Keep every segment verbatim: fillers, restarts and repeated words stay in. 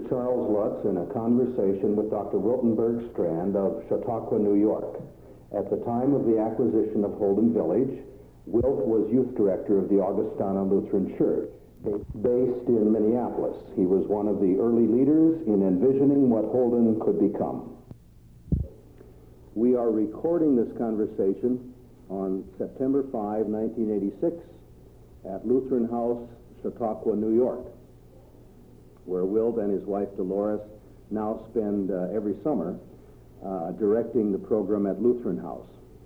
Charles Lutz in a conversation with Doctor Wilton Bergstrand of Chautauqua, New York. At the time of the acquisition of Holden Village, Wilt was youth director of the Augustana Lutheran Church, based in Minneapolis. He was one of the early leaders in envisioning what Holden could become. We are recording this conversation on September fifth, nineteen eighty-six, at Lutheran House, Chautauqua, New York, where Wilt and his wife Dolores now spend uh, every summer uh, directing the program at Lutheran House.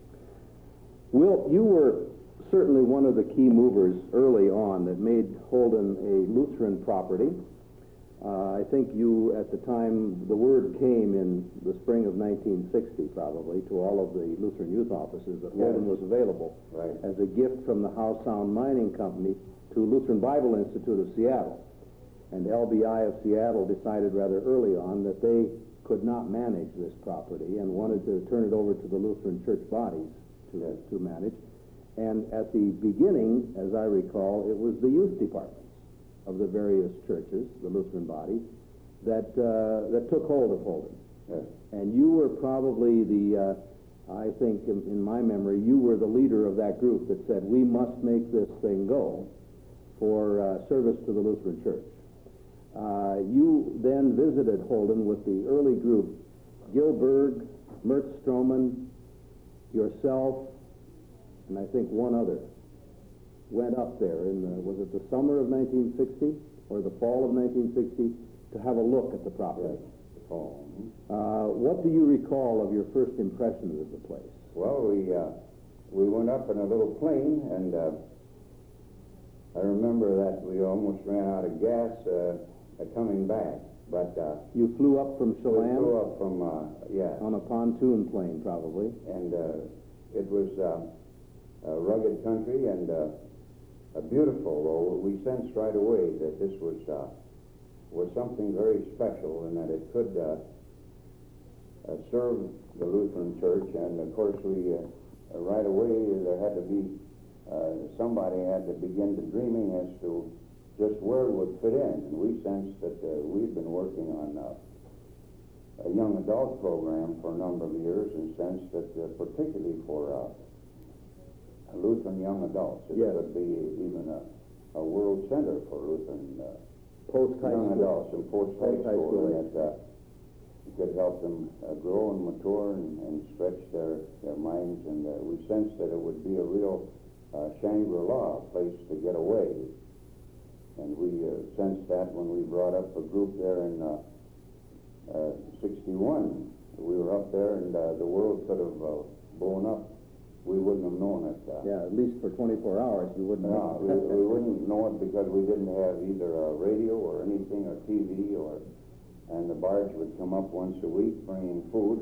Wilt, you were certainly one of the key movers early on that made Holden a Lutheran property. Uh, I think you, at the time, the word came in the spring of nineteen sixty, probably, to all of the Lutheran youth offices that Yes. Holden was available Right. as a gift from the Howe Sound Mining Company to Lutheran Bible Institute of Seattle. And L B I of Seattle decided rather early on that they could not manage this property and wanted to turn it over to the Lutheran church bodies to, Yes. to manage. And at the beginning, as I recall, it was the youth departments of the various churches, the Lutheran bodies, that uh, that took hold of Holden. Yes. And you were probably the, uh, I think in, in my memory, you were the leader of that group that said, we must make this thing go for uh, service to the Lutheran church. Uh, you then visited Holden with the early group, Gil Berg, Mert Stroman, yourself, and I think one other, went up there in the, was it the summer of nineteen sixty or the fall of nineteen sixty to have a look at the property? Yes. Oh. Uh, what do you recall of your first impressions of the place? Well, we uh, we went up in a little plane, and uh, I remember that we almost ran out of gas uh, coming back. But uh, You flew up from we Chelan flew up from uh, yeah, on a pontoon plane, probably. and uh, it was uh, a rugged country and uh, a beautiful. Though we sensed right away that this was uh, was something very special, and that it could uh, uh, serve the Lutheran Church. And of course, we uh, right away there had to be uh, somebody had to begin to dreaming as to just where it would fit in. And we sensed that uh, we've been working on uh, a young adult program for a number of years, and sensed that uh, particularly for uh, Lutheran young adults, it Yes. could be even a, a world center for Lutheran uh, Post-high young school. adults and post-high Post-high school, school and age. that uh, it could help them uh, grow and mature and, and stretch their, their minds. And uh, we sensed that it would be a real uh, Shangri-La place to get away. And we uh, sensed that when we brought up a group there in uh, uh, sixty-one. We were up there, and uh, the world could have uh, blown up. We wouldn't have known it. Uh, Yeah, at least for twenty-four hours, you wouldn't no, we, we wouldn't know it because we didn't have either a radio or anything, or T V, or, and the barge would come up once a week bringing food,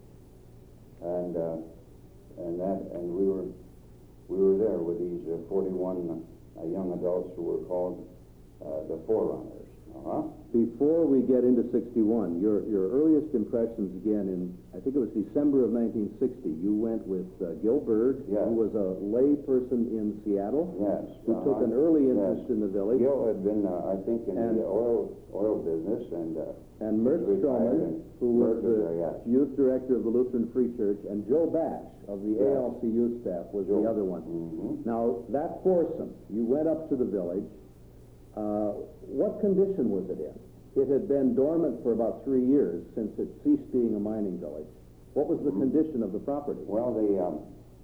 and uh, and that, and we were we were there with these uh, forty-one uh, young adults who were called uh, the Forerunners. Uh-huh. Before we get into sixty-one, your your earliest impressions again in, I think it was December of nineteen sixty, you went with uh, Gil Berg, Yes. who was a lay person in Seattle, Yes. who uh-huh. took an early interest Yes. in the village, Gil had been, uh, I think, in And- the oil oil business, and uh, and Mert retired, Stroman, and who was Mert was the there, yes. youth director of the Lutheran Free Church, and Joe Bash of the Yes. A L C youth staff was Joe. the other one. Mhm. Now, that foursome, you went up to the village. Uh, what condition was it in? It had been dormant for about three years since it ceased being a mining village. What was the condition of the property? Well, the um,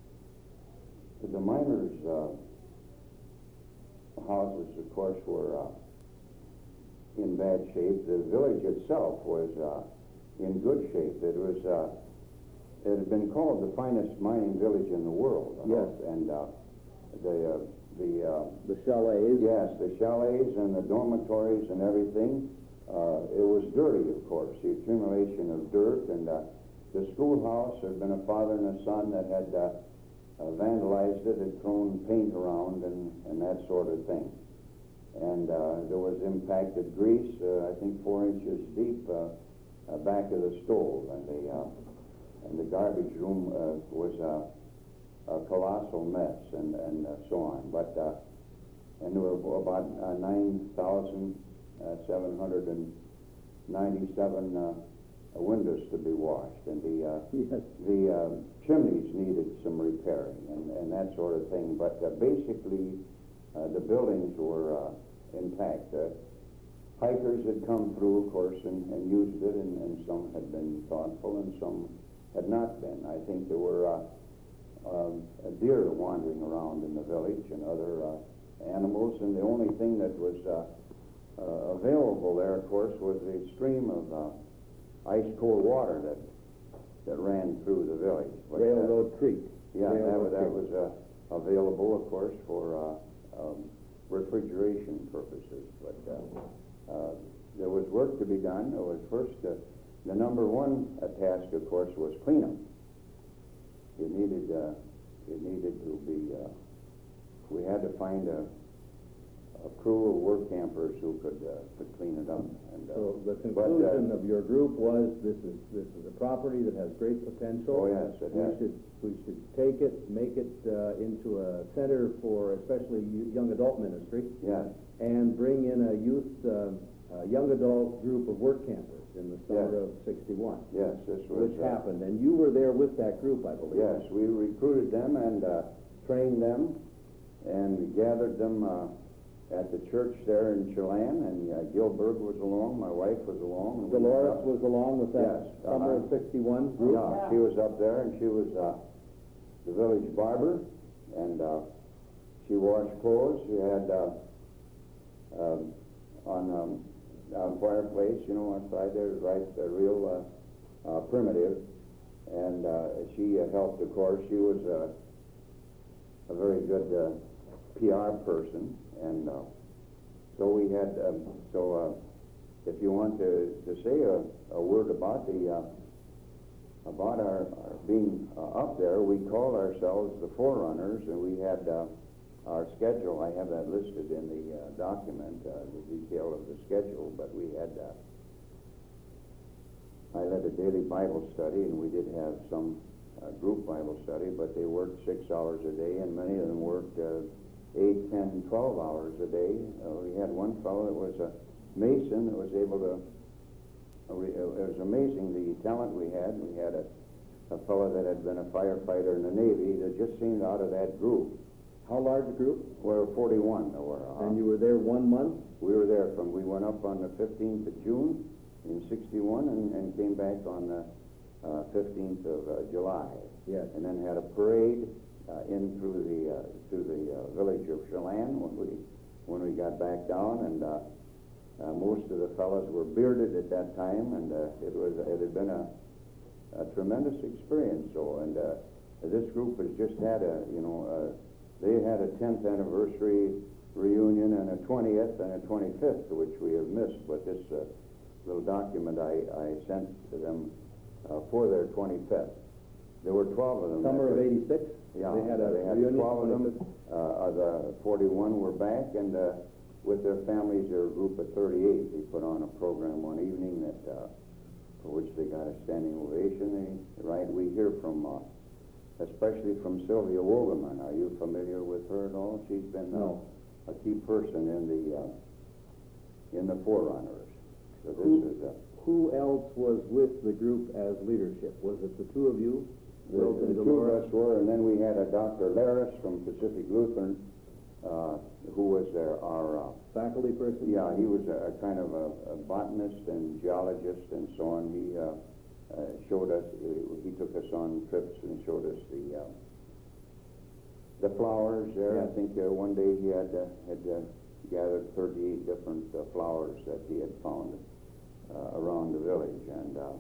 the miners' uh, houses, of course, were uh, in bad shape. The village itself was uh, in good shape. It was uh, it had been called the finest mining village in the world. uh, Yes. and uh, the uh, the uh, The chalets? yes, the chalets and the dormitories and everything. Uh, it was dirty, of course, the accumulation of dirt, and uh, the schoolhouse, there had been a father and a son that had uh, uh, vandalized it, had thrown paint around and, and that sort of thing. And uh, there was impacted grease, uh, I think four inches deep, uh, uh, back of the stove, and the uh, and the garbage room uh, was uh, a colossal mess, and and uh, so on. But uh, and there were about uh, nine thousand. Uh, seven hundred ninety-seven uh, windows to be washed, and the uh, Yes. the uh, chimneys needed some repairing and, and that sort of thing. But uh, basically, uh, the buildings were uh, intact. Uh, hikers had come through, of course, and, and used it, and, and some had been thoughtful, and some had not been. I think there were uh, um, a deer wandering around in the village and other uh, animals, and the only thing that was uh, uh, available there, of course, was a stream of uh, ice-cold water that that ran through the village. But, Railroad uh, Creek. Yeah, Railroad that, that Creek. was uh, available, of course, for uh, um, refrigeration purposes. But uh, uh, there was work to be done. There was first, uh, the number one uh, task, of course, was cleanup. It needed, uh, it needed to be, uh, we had to find a, a crew of work campers who could, uh, could clean it up. And, uh, So the but, uh, conclusion of your group was, this is, this is a property that has great potential. Oh, yes, it We has. should, we should take it, make it uh, into a center for especially yo- young adult ministry, Yes, and bring in a youth, uh, uh, young adult group of work campers in the summer Yes. of sixty-one. yes, this was. Which uh, happened, and you were there with that group, I believe. Yes, we recruited them and uh, trained them and gathered them uh, at the church there in Chelan, and uh, Gilbert was along, my wife was along. and we Dolores went up. was along with that Yes, summer uh-huh. of sixty-one group? Yeah, she was up there, and she was uh, the village barber, and uh, she washed clothes. She had uh, um, on um, on fireplace, you know, outside there, right, uh, real uh, uh, primitive, and uh, she uh, helped, of course. She was uh, a very good uh, P R person, and uh, so we had, um, so uh, if you want to, to say a, a word about the, uh, about our, our being uh, up there, we called ourselves the Forerunners, and we had uh, our schedule. I have that listed in the uh, document, uh, the detail of the schedule, but we had, uh, I led a daily Bible study, and we did have some uh, group Bible study, but they worked six hours a day, and many of them worked uh, eight, ten, twelve hours a day. Uh, we had one fellow that was a mason that was able to, uh, we, uh, it was amazing the talent we had. We had a, a fellow that had been a firefighter in the Navy that just seemed out of that group. How large a group? We were forty-one. There were, uh, And you were there one month? we were there from, we went up on the fifteenth of June in sixty-one and, and came back on the uh, fifteenth of uh, July. Yes. And then had a parade uh, in through the uh, through the uh, village of Chelan when we when we got back down, and uh, uh, most of the fellows were bearded at that time, and uh, it was it had been a, a tremendous experience. So, and uh, this group has just had a you know uh, they had a tenth anniversary reunion and a twentieth and a twenty-fifth, which we have missed. But this uh, little document I, I sent to them uh, for their twenty-fifth. There were twelve of them. Summer of eighty-six? Yeah, They had a they had reunion? twelve of them. Uh, the forty-one were back, and uh, with their families, they were a group of thirty-eight. They put on a program one evening that uh, for which they got a standing ovation. They, right, we hear from, uh, especially from Sylvia Wogelman. Are you familiar with her at all? She's been uh, No. a key person in the uh, in the Forerunners. So this Who- is a. Who else was with the group as leadership? Was it the two of you? The, Wilton, the two of Dolores? us were, and then we had a Doctor Laris from Pacific Lutheran, uh, who was there, our, uh, Faculty person? yeah, he was a, a kind of a, a botanist and geologist and so on. He uh, uh, showed us, uh, he took us on trips and showed us the uh, the flowers there. I Yeah. think uh, one day he had uh, had uh, gathered thirty-eight different uh, flowers that he had found uh, around the village, and uh,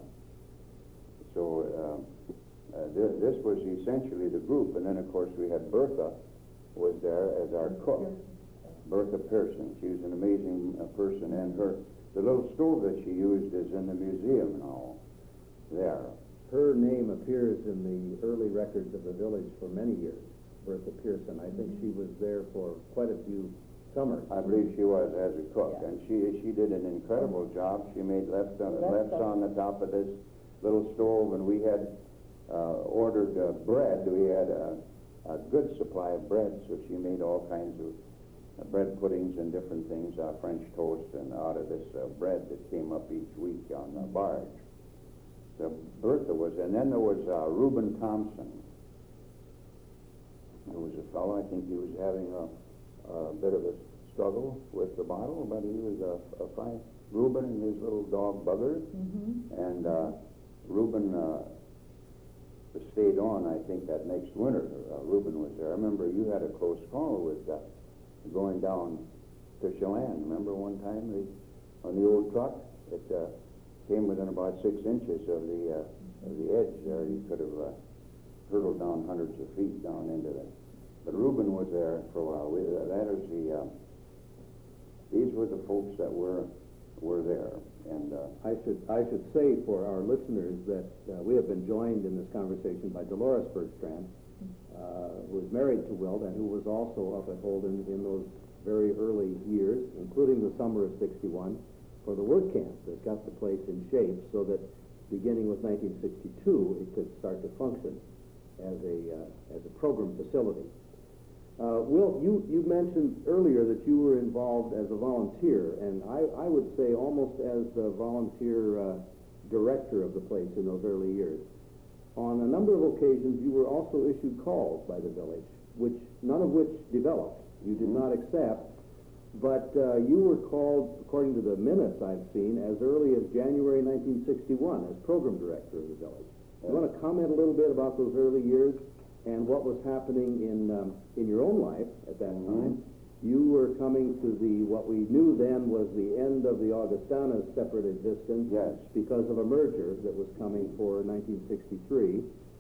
so. Uh, Uh, this, this was essentially the group, and then of course we had Bertha was there as our cook. Bertha Pearson. She was an amazing uh, person, and her the little stove that she used is in the museum now. There. Her name appears in the early records of the village for many years, Bertha Pearson. I think she was there for quite a few summers. I believe she was as a cook, Yeah. and she she did an incredible job. She made left on, Left lefts on. on the top of this little stove, and we had uh, ordered uh, bread. We had a, a good supply of bread, so she made all kinds of uh, bread puddings and different things, uh, French toast, and out of this uh, bread that came up each week on the barge. So Bertha was, and then there was uh, Reuben Thompson. There was a fellow, I think he was having a, a bit of a struggle with the bottle, but he was a, a fine, Reuben and his little dog Bugger. Mm-hmm. And uh, Reuben uh, stayed on, I think, that next winter. Uh, Reuben was there. I remember you had a close call with uh, going down to Chelan. Remember one time the, on the old truck? It uh, came within about six inches of the uh, of the edge there. You could have uh, hurtled down hundreds of feet down into that. But Reuben was there for a while. We, uh, that is the. Uh, these were the folks that were were there. And uh, I should I should say for our listeners that uh, we have been joined in this conversation by Dolores Bergstrand, uh, who was married to Wilt and who was also up at Holden in those very early years, including the summer of sixty-one, for the work camp that got the place in shape so that beginning with nineteen sixty-two it could start to function as a uh, as a program facility. Uh, Wilt, you, you mentioned earlier that you were involved as a volunteer, and I, I would say almost as the volunteer uh, director of the place in those early years. On a number of occasions, you were also issued calls by the village, which none of which developed. You did not accept, but uh, you were called, according to the minutes I've seen, as early as January nineteen sixty-one as program director of the village. You want to comment a little bit about those early years and what was happening in um, in your own life at that mm-hmm. time? You were coming to the, what we knew then was the end of the Augustana separate existence. Yes. Because of a merger that was coming for nineteen sixty-three.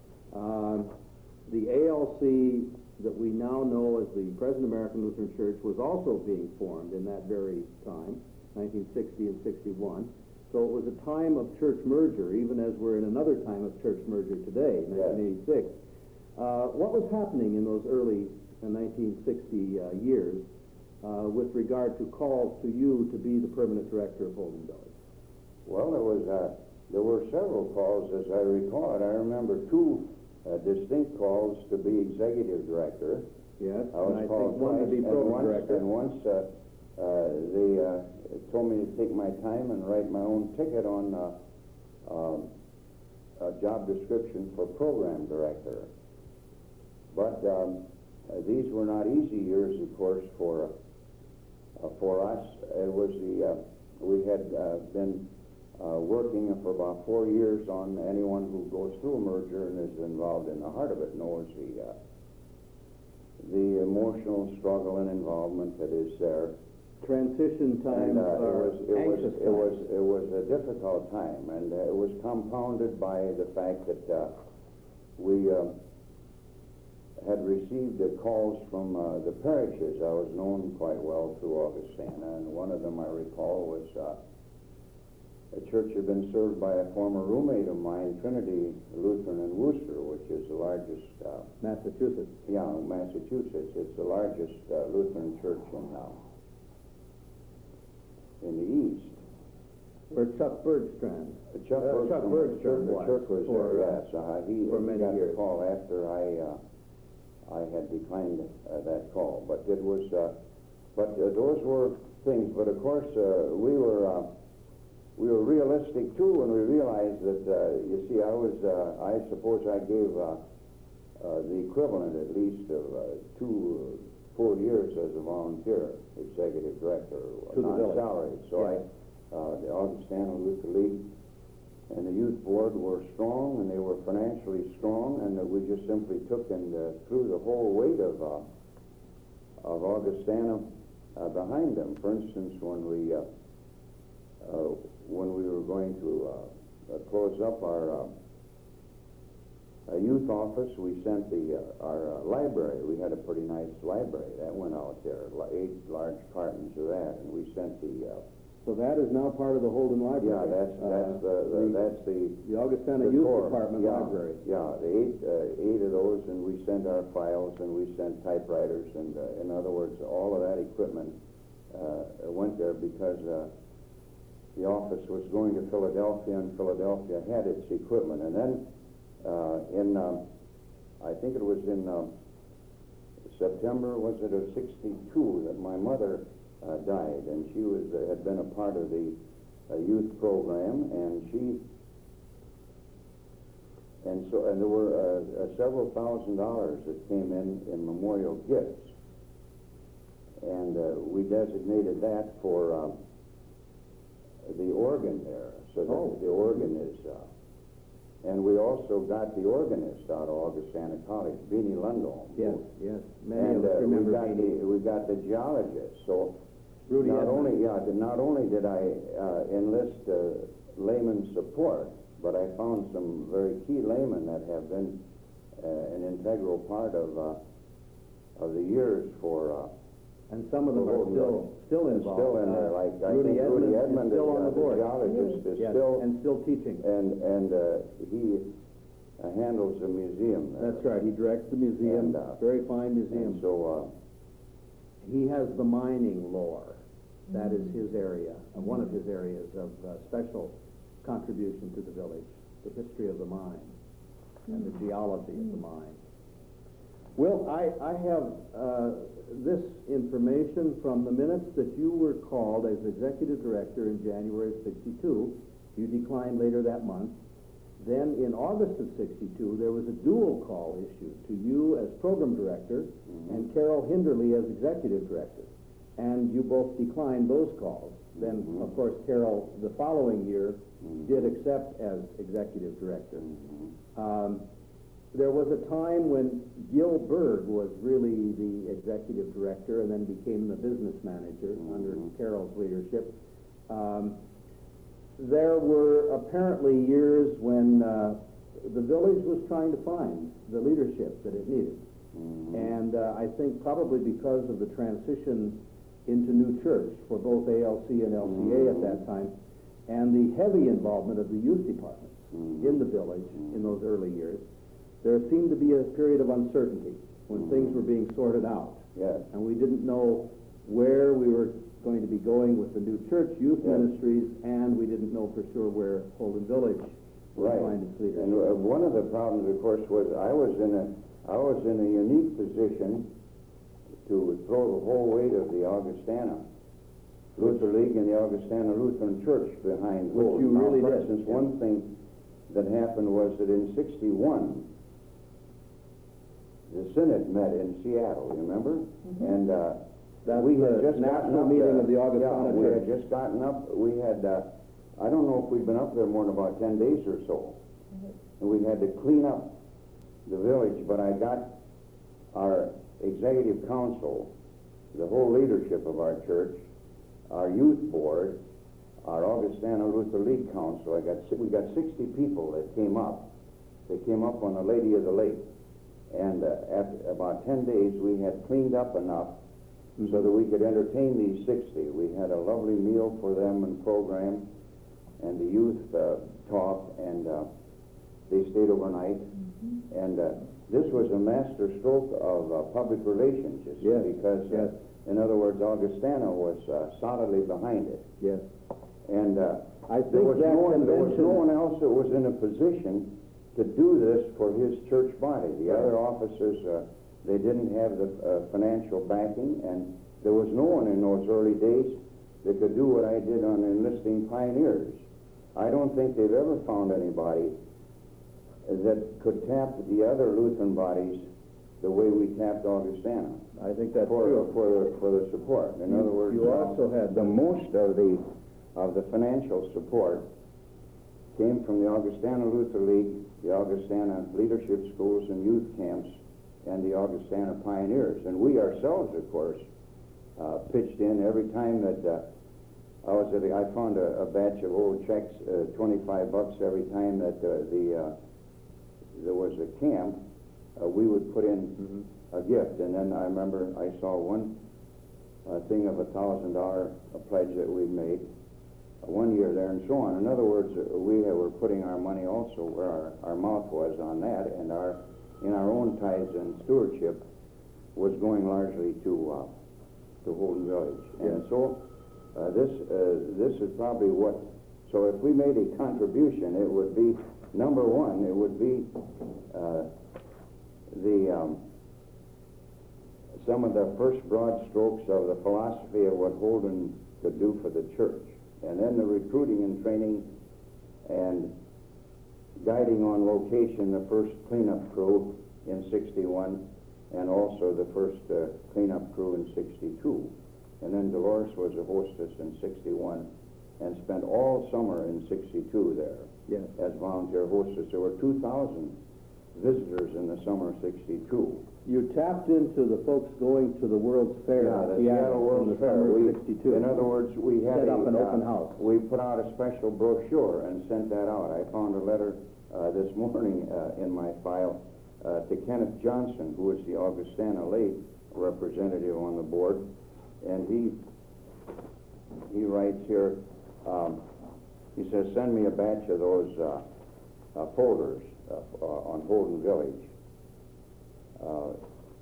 Um, the A L C that we now know as the Present American Lutheran Church was also being formed in that very time, nineteen sixty and sixty-one. So it was a time of church merger, even as we're in another time of church merger today, nineteen eighty-six. Yes. Uh, what was happening in those early uh, nineteen sixty uh, years uh, with regard to calls to you to be the permanent director of Holden Village? Well, there was uh, there were several calls, as I recall it. I remember two uh, distinct calls to be executive director. Yes, I was and I called think one to be twice, and program once, director. and once uh, uh, they uh, told me to take my time and write my own ticket on uh, uh, a job description for program director. But um, uh, these were not easy years, of course, for uh, for us. It was the uh, we had uh, been uh, working for about four years on anyone who goes through a merger and is involved in the heart of it knows the uh, the emotional struggle and involvement that is there. Transition times And, uh, are it was it was anxious it was times. it was a difficult time, and uh, it was compounded by the fact that uh, we. Uh, had received uh, calls from uh, the parishes. I was known quite well through Augustana, and one of them I recall was uh, a church had been served by a former roommate of mine, Trinity Lutheran in Worcester, which is the largest... Uh, Massachusetts. Yeah, Massachusetts. It's the largest uh, Lutheran church in, uh, in the East. Where Chuck Bergstrand. Uh, Chuck, Uh, Bergstrand, Chuck Bergstrand Chuck, was Chuck was for, there, uh, yes. Uh, he, for he many got years. the call after I... Uh, I had declined uh, that call, but it was, uh, but uh, those were things. But of course, uh, we were uh, we were realistic too, and we realized that uh, you see, I was, uh, I suppose, I gave uh, uh, the equivalent at least of uh, two uh, full years as a volunteer executive director, To the village. non-salaried. So Yeah. I, uh, the Augustana Luther League and the youth board were strong, and they were financially strong, and uh, we just simply took and uh, threw the whole weight of uh, of Augustana uh, behind them. For instance, when we uh, uh, when we were going to uh, uh, close up our uh, uh, youth office, we sent the uh, our uh, library. We had a pretty nice library that went out there, li- eight large cartons of that, and we sent the. Uh, So that is now part of the Holden Library. Yeah, that's that's Uh, the, the that's the The Augustana the Youth core. Department yeah, Library. Yeah, the eight uh, eight of those, and we sent our files, and we sent typewriters, and uh, in other words, all of that equipment uh, went there because uh, the office was going to Philadelphia, and Philadelphia had its equipment. And then uh, in um, I think it was in um, September, was it, of sixty-two, that my mother uh, died, and she was uh, had been a part of the uh, youth program, and she, and so, and there were uh, uh, several thousand dollars that came in in memorial gifts, and uh, we designated that for uh, the organ there, so that Oh. the organ is. Uh, And we also got the organist out of Augustana College, Beanie Lundholm. Yes, yes. Many And of us uh, we remember got the Beanie. we got the geologist. So Rudy not Edmonds. only yeah, the- not only did I uh, enlist uh, layman support, but I found some very key laymen that have been uh, an integral part of uh, of the years for. Uh, And some of them are Oh, still, still and involved. still in there, Uh, like I Rudy think Rudy Edmonds Edmond is still is, on uh, the board. geologist is Yes, still and still teaching. and and uh, he uh, handles the museum there. That's right, he directs the museum, And, uh, very fine museum. And so uh, He has the mining lore. That is his area, uh, one of his areas of uh, special contribution to the village, the history of the mine and the geology of the mine. Well, I, I have uh, this information from the minutes that you were called as executive director in January of sixty-two. You declined later that month. Then in August of sixty-two, there was a dual call issued to you as program director Mhm. and Carol Hinderly as executive director. And you both declined those calls. Then, Mhm. of course, Carol, the following year, Mhm. did accept as executive director. mhm. Um, there was a time when Gil Berg was really the executive director and then became the business manager Mhm. under Carol's leadership. Um, there were apparently years when uh, the village was trying to find the leadership that it needed. Mhm. And uh, I think probably because of the transition into new church for both A L C and L C A at that time, and the heavy involvement of the youth departments Mhm. in the village in those early years, there seemed to be a period of uncertainty when Mhm. things were being sorted out. Yes. And we didn't know where we were going to be going with the new church youth Yes. ministries, and we didn't know for sure where Holden Village would Right. find its leadership. And uh, one of the problems, of course, was I was in a I was in a unique position to throw the whole weight of the Augustana Luther League and the Augustana Lutheran Church behind Which Holden. you Now, really for did, instance, yeah. one thing that happened was that in sixty-one, the Synod met in Seattle, you remember? And uh, That's we had the just gotten national up meeting there. of the Augustana Yeah, we had Church. just gotten up. We had, uh, I don't know if we'd been up there more than about ten days or so. And we had to clean up the village, but I got our executive council, the whole leadership of our church, our youth board, our Augustana Luther League Council. I got si- we got sixty people that came up. They came up on the Lady of the Lake, and uh, after about ten days, we had cleaned up enough so that we could entertain these sixty. We had a lovely meal for them and program, and the youth uh, talked, and uh, they stayed overnight. And uh, this was a master stroke of uh, public relations, you see, Yes, because, uh, yes. in other words, Augustana was uh, solidly behind it. Yes. And uh, I there, think was that no one, there was convention- no one else that was in a position to do this for his church body. The Right. other officers, uh, they didn't have the uh, financial backing, and there was no one in those early days that could do what I did on enlisting pioneers. I don't think they've ever found anybody that could tap the other Lutheran bodies the way we tapped Augustana I think that's for, true. for the for the support. In You- other words, you uh, also had- the most of the of the financial support came from the Augustana Luther League, the Augustana Leadership Schools and Youth Camps, and the Augustana Pioneers. And we ourselves, of course, uh, pitched in every time that uh, I was at. A, I found a, a batch of old checks, uh, twenty-five bucks every time that uh, the uh, there was a camp. Uh, we would put in Mhm. a gift, and then I remember I saw one uh, thing of a thousand dollar pledge that we made uh, one year there, and so on. In other words, uh, we were putting our money also where our, our mouth was on that, and our in our own tithes and stewardship was going largely to uh, to Holden Village, and Yes. so uh, this uh, this is probably what. So if we made a contribution, it would be number one. It would be uh, the um, some of the first broad strokes of the philosophy of what Holden could do for the church. And then the recruiting and training and guiding on location the first cleanup crew in sixty-one, and also the first uh, cleanup crew in sixty-two. And then Dolores was a hostess in sixty-one and spent all summer in sixty-two there Yes. as volunteer hostess. There were two thousand visitors in the summer of sixty-two. You tapped into the folks going to the World's Fair. Yeah, the in Seattle in World's the Fair. summer of We, sixty-two. in other words, we had Set a, up an uh, open house. We put out a special brochure and sent that out. I found a letter uh, this morning uh, in my file uh, to Kenneth Johnson, who is the Augustana Lake representative on the board, and he he writes here. Um, he says, "Send me a batch of those uh, uh, folders uh, uh, on Holden Village." Uh,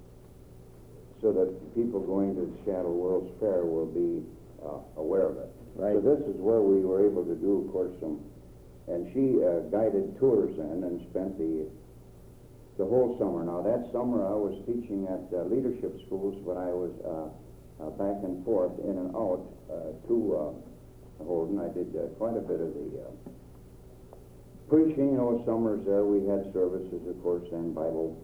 so that people going to the Seattle World's Fair will be uh, aware of it. Right. So this is where we were able to do, of course, some, and she uh, guided tours in and spent the the whole summer. Now that summer I was teaching at uh, leadership schools, but I was uh, uh, back and forth, in and out uh, to uh, Holden. I did uh, quite a bit of the uh, preaching. You know, summers there we had services, of course, and Bible.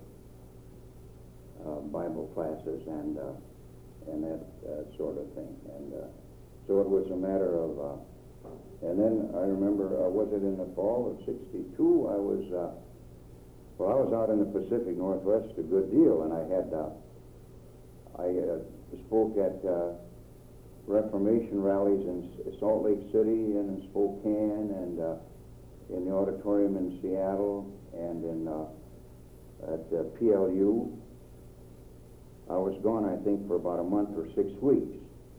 Uh, Bible classes and uh, and that uh, sort of thing, and uh, so it was a matter of. Uh, and then I remember, uh, was it in the fall of sixty-two? I was uh, well, I was out in the Pacific Northwest a good deal, and I had uh, I uh, spoke at uh, Reformation rallies in Salt Lake City and in Spokane, and uh, in the auditorium in Seattle, and in uh, at uh, P L U. I was gone, I think, for about a month or six weeks.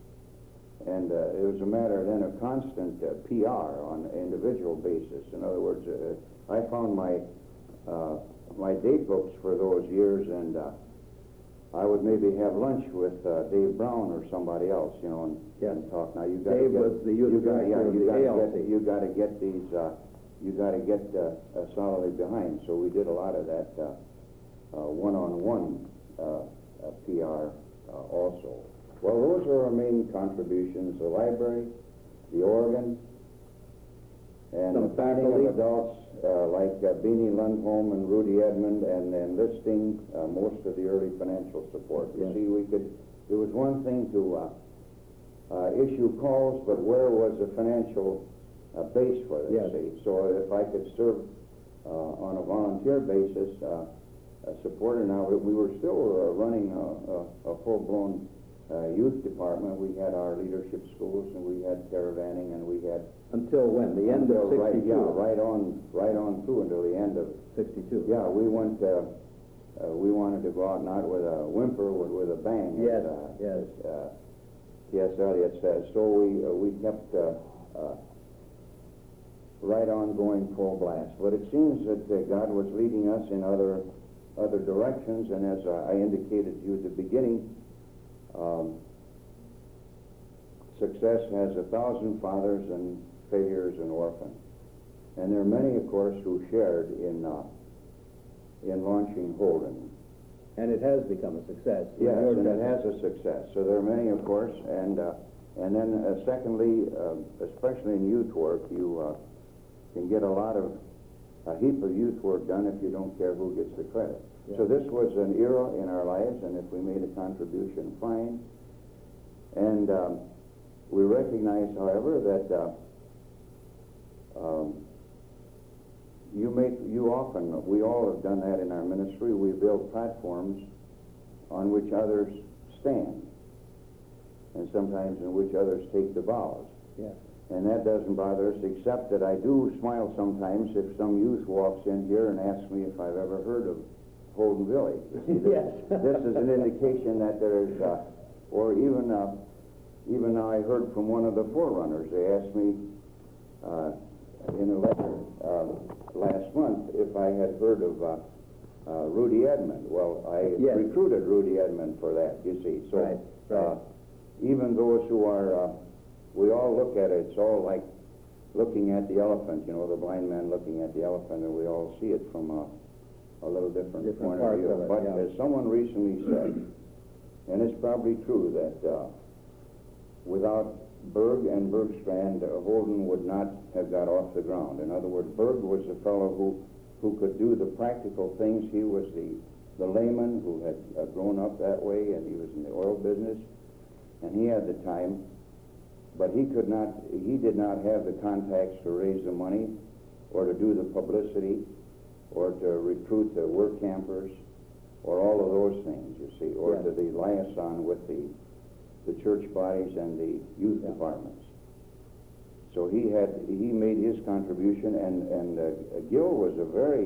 And uh, it was a matter then of constant uh, P R on an individual basis. In other words, uh, I found my uh, my date books for those years, and uh, I would maybe have lunch with uh, Dave Brown or somebody else, you know, and, Yeah. and talk. Now you got Dave get, was the youth you got, director yeah, of you the gotta A L C. Get, you got to get these. Uh, you got to get uh, uh, solidly behind. So we did a lot of that uh, uh, one-on-one. Uh, Uh, P R uh, also. Well, those are our main contributions: the library, the organ, and Some the training faculty. of adults uh, like uh, Beanie Lundholm and Rudy Edmond, and enlisting uh, most of the early financial support. You Yes. see, we could. It was one thing to uh, uh, issue calls, but where was the financial uh, base for this? Yes. See? So if I could serve uh, on a volunteer basis. Uh, Uh, supporter. Now, we were still uh, running a, a, a full-blown uh, youth department. We had our leadership schools, and we had caravanning, and we had Until when? The end until of right, sixty-two? yeah, right on, right on through until the end of. sixty-two. Yeah, we went. Uh, uh, we wanted to go out not with a whimper, but with a bang. Yes, As, uh, yes. As, uh, T S Eliot says. So we uh, we kept uh, uh, right on going full blast. But it seems that uh, God was leading us in other. other directions, and as I indicated to you at the beginning, um, success has a thousand fathers and failures an orphan. And there are many, of course, who shared in uh, in launching Holden. And it has become a success. Yes, Your and it judgment. has a success. So there are many, of course, and uh, and then uh, secondly, uh, especially in youth work, you uh, can get a lot of a heap of youth work done if you don't care who gets the credit. Yeah. So this was an era in our lives, and if we made a contribution, fine. And um, we recognize, however, that uh, um, you make, you often, we all have done that in our ministry. We build platforms on which others stand, and sometimes in which others take the bows. Yes. And that doesn't bother us, except that I do smile sometimes if some youth walks in here and asks me if I've ever heard of Holden Village. This, Yes. this is an indication that there is, uh, or even, uh, even I heard from one of the forerunners. They asked me uh, in a letter uh, last month if I had heard of uh, uh, Rudy Edmond. Well, I Yes. recruited Rudy Edmond for that, you see. So Right, right. Uh, even those who are uh, we all look at it, it's all like looking at the elephant, you know, the blind man looking at the elephant, and we all see it from a, a little different, Different point of parts view. of it, But yeah. as someone recently said, And it's probably true that uh, without Berg and Bergstrand, uh, Holden would not have got off the ground. In other words, Berg was a fellow who, who could do the practical things. He was the, the layman who had uh, grown up that way, and he was in the oil business, and he had the time, but he could not, he did not have the contacts to raise the money or to do the publicity or to recruit the work campers or all of those things, you see, or Yeah. to the liaison with the the church bodies and the youth Yeah. departments. So he had, he made his contribution, and, and uh, Gil was a very,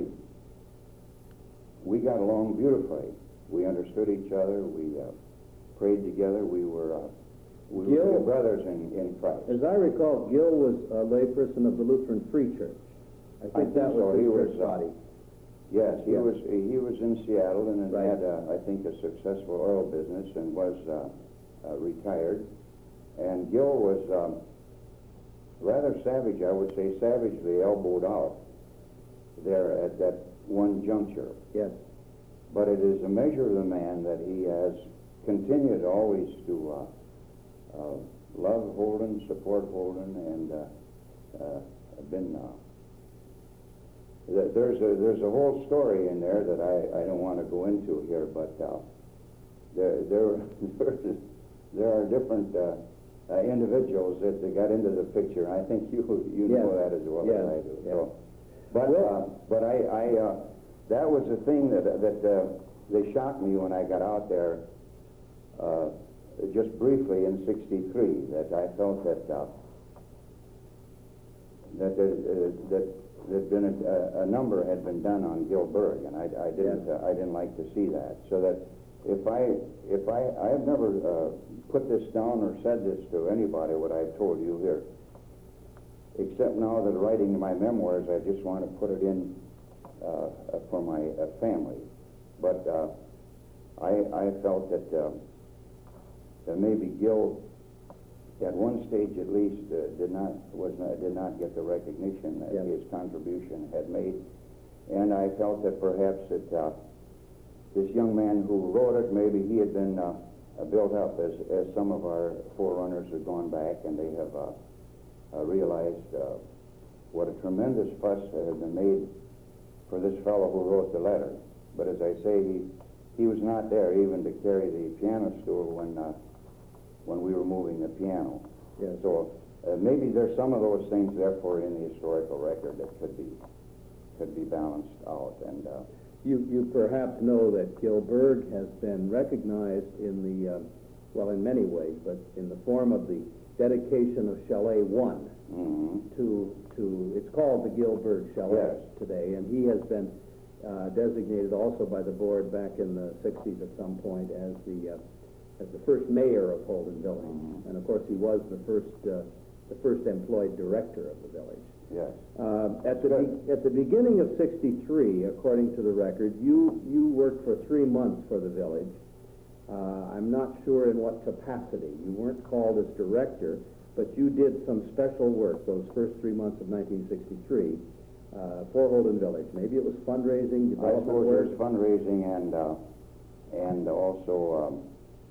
we got along beautifully. We understood each other, we uh, prayed together, we were, uh, we Gil- were brothers in, in Christ. As I recall, Gil was a layperson of the Lutheran Free Church. I think, I think that was so. his He church was, uh, body. Yes, he Yeah. was, he was in Seattle and Right. had, uh, I think, a successful oil business and was uh, uh, retired. And Gil was um, rather savage, I would say, savagely elbowed out there at that one juncture. Yes. But it is a measure of the man that he has continued always to uh, uh, love Holden, support Holden, and uh, uh, been... Uh, th- there's a there's a whole story in there that I, I don't want to go into here, but uh, there there there are different uh, uh, individuals that, that got into the picture. I think you you Yes. know that as well Yes. as I do. Yes. So, but uh, but I, I uh, that was the thing that that uh, they shocked me when I got out there. Uh, just briefly in sixty-three, that I felt that uh, that there, uh, that there'd been a, a number had been done on Gil Berg, and I, I didn't Yes. uh, I didn't like to see that. So that if I if I I've never uh, put this down or said this to anybody what I've told you here, except now that writing my memoirs, I just want to put it in uh, for my uh, family. But uh, I I felt that. Uh, that maybe Gil, at one stage at least, uh, did not was not, did not get the recognition that Yeah. his contribution had made, and I felt that perhaps that uh, this young man who wrote it, maybe he had been uh, uh, built up as as some of our forerunners have gone back, and they have uh, uh, realized uh, what a tremendous fuss had been made for this fellow who wrote the letter. But as I say, he he was not there even to carry the piano stool when. Uh, when we were moving the piano. Yes. So uh, maybe there's some of those things, therefore, in the historical record that could be could be balanced out. And uh, You, you perhaps know that Gil Berg has been recognized in the, uh, well, in many ways, but in the form of the dedication of Chalet One mhm. to, to, it's called the Gil Berg Chalet Yes. today, and he has been uh, designated also by the board back in the sixties at some point as the, uh, as the first mayor of Holden Village. Mhm. And of course, he was the first, uh, the first employed director of the village. Yes. Uh, at the be- at the beginning of sixty-three, according to the record, you you worked for three months for the village. Uh, I'm not sure in what capacity. You weren't called as director, but you did some special work those first three months of nineteen sixty-three uh, for Holden Village. Maybe it was fundraising, I development suppose work. there's fundraising and uh, and also um,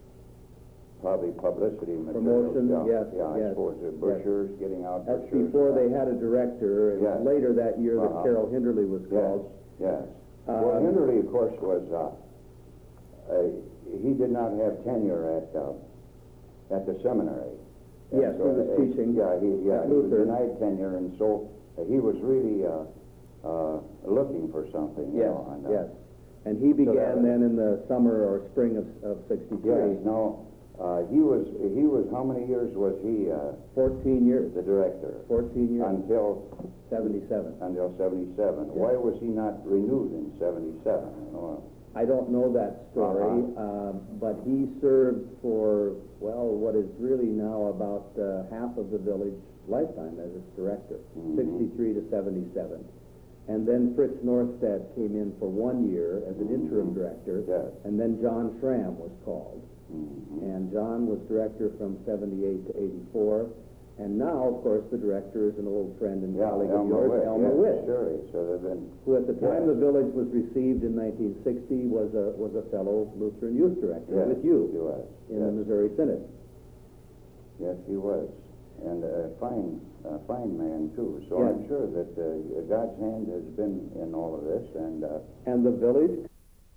probably publicity materials. Promotion, Yeah, yes, yeah, I yes, suppose uh, yes. brochures, getting out That's brochures. before they had a director, and Yes. later that year that Uh-huh. Carol Hinderly was Yes, called. yes. Uh, well, Hinderly, of course, was uh, uh, he did not have tenure at uh, at the seminary. And Yes, he was uh, teaching Yeah, he yeah at he was Luther. denied tenure, and so uh, he was really uh, uh, looking for something. You Yes, know, and, uh, yes. And he began that- then in the summer or spring of, of sixty-three. Yes. Now uh, he was he was how many years was he uh, Fourteen years. the director? Fourteen years. Until Seventy-seven. until seventy-seven. Yes. Why was he not renewed in seventy-seven? You know, I don't know that story, Uh-huh. uh, but he served for, well, what is really now about uh, half of the village lifetime as its director, Mhm. sixty-three to seventy-seven. And then Fritz Norstad came in for one year as an interim Mhm. director, Yes. and then John Schramm was called. mhm. And John was director from seventy-eight to eighty-four, And now, of course, the director is an old friend and Yeah, colleague of Elmer yours, Witt, Elmer yes, Witt, surely. So they've been, who at the time yes. the village was received in nineteen sixty was a was a fellow Lutheran youth director yes, with you he was. in yes. the Missouri Synod. Yes, he was. And a fine, a fine man, too. So Yes. I'm sure that uh, God's hand has been in all of this. And uh, And the village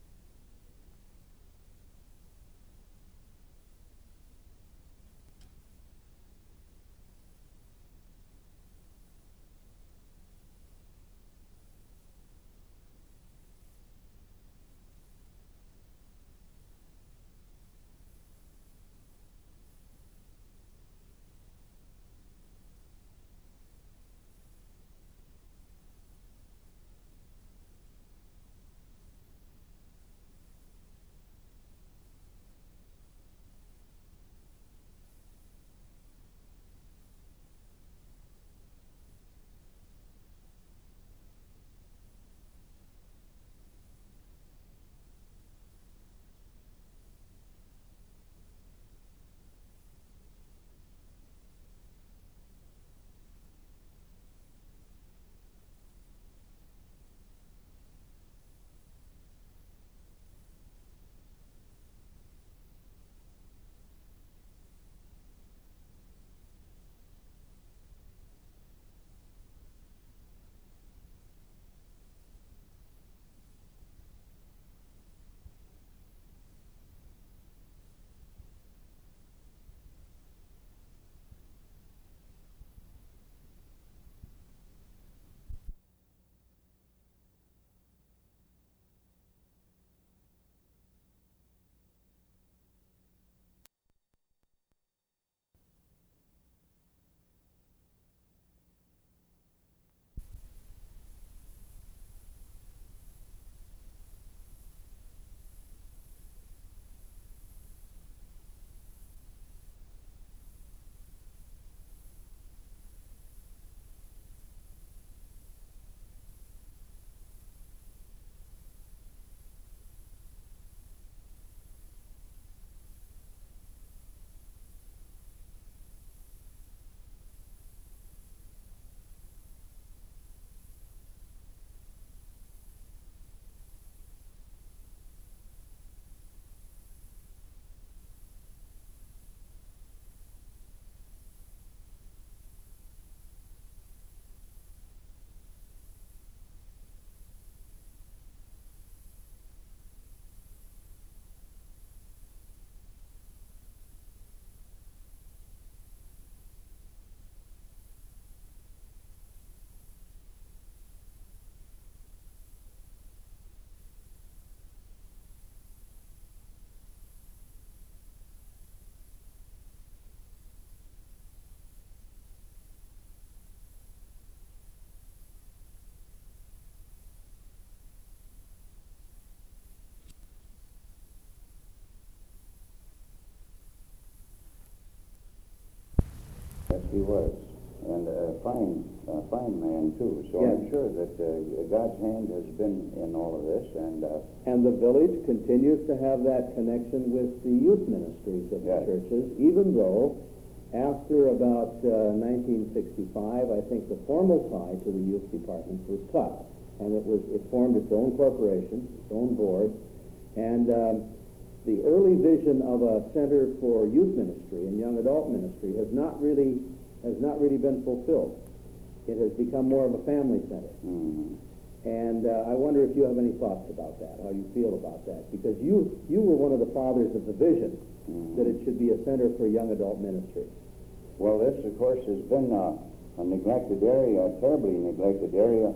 yes, he was. And a fine, a fine man, too. So Yes. I'm sure that uh, God's hand has been in all of this. And uh, and the village continues to have that connection with the youth ministries of Yes. the churches, even though after about uh, nineteen sixty-five, I think the formal tie to the youth department was cut, and it was it formed its own corporation, its own board, and um, the early vision of a center for youth ministry and young adult ministry has not really has not really been fulfilled. It has become more of a family center. mm, And uh, I wonder if you have any thoughts about that, how you feel about that, because you you were one of the fathers of the vision mm. that it should be a center for young adult ministry. Well, this, of course, has been uh, a neglected area, a terribly neglected area